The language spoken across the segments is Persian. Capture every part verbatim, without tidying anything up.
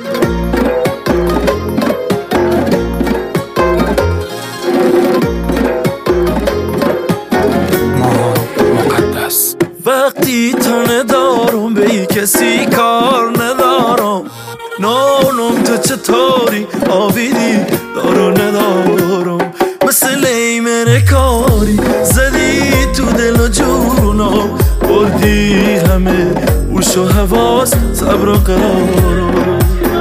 وقتی تنه دارم به ای کسی کار ندارم، نانم تو چطوری آویدی دارو ندارم، مثل ایمن کاری زدی تو دل و جونم، بردی همه اوش و حواس صبر و قرارم.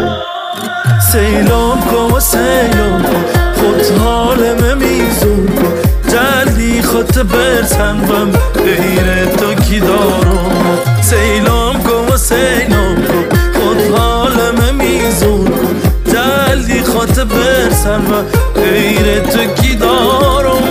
سیلام کن و سیلام کن خود حالم میزون کن، جلدی خود برسن بم غیر تو کی دارم. سیلام کن و سیلام کن خود حالم میزون کن، جلدی خود برسن بم غیر تو کی دارم.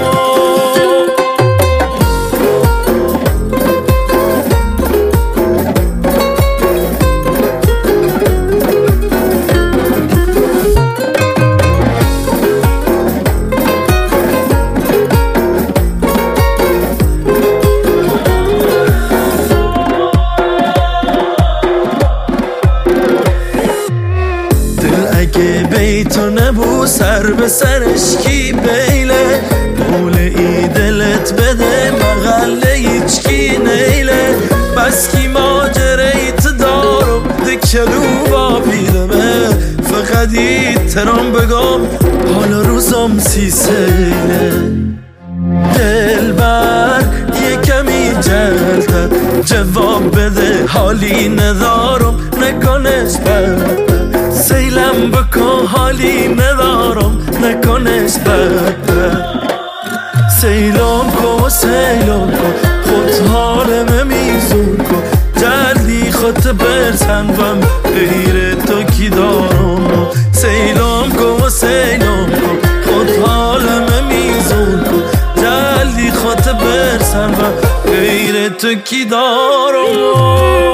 اگه بیتو نبو سر به سرش کی بیله، پول ای دلت بده مغله هیچ کی نیله، بس کی ماجریت دارم دکلو با پیرمه، فقط ایترام بگم حالا روزم سی سیله. دل بر یه کمی جلتر جواب بده حالی ندارم نکنش بر، سیلم بکن حالی ندارم نکنش بد. سیلام کن و سیلام کن خود حالم میزون کن، جلدی خود برسن بم غیر تو کی دارم. سیلام کن و سیلام کن خود حالم میزون کن، جلدی خود برسن بم غیر تو کی دارم.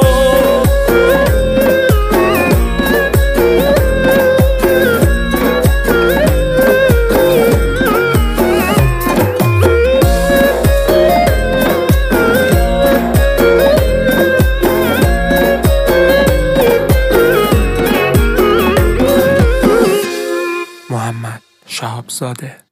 محمد شهابزاده.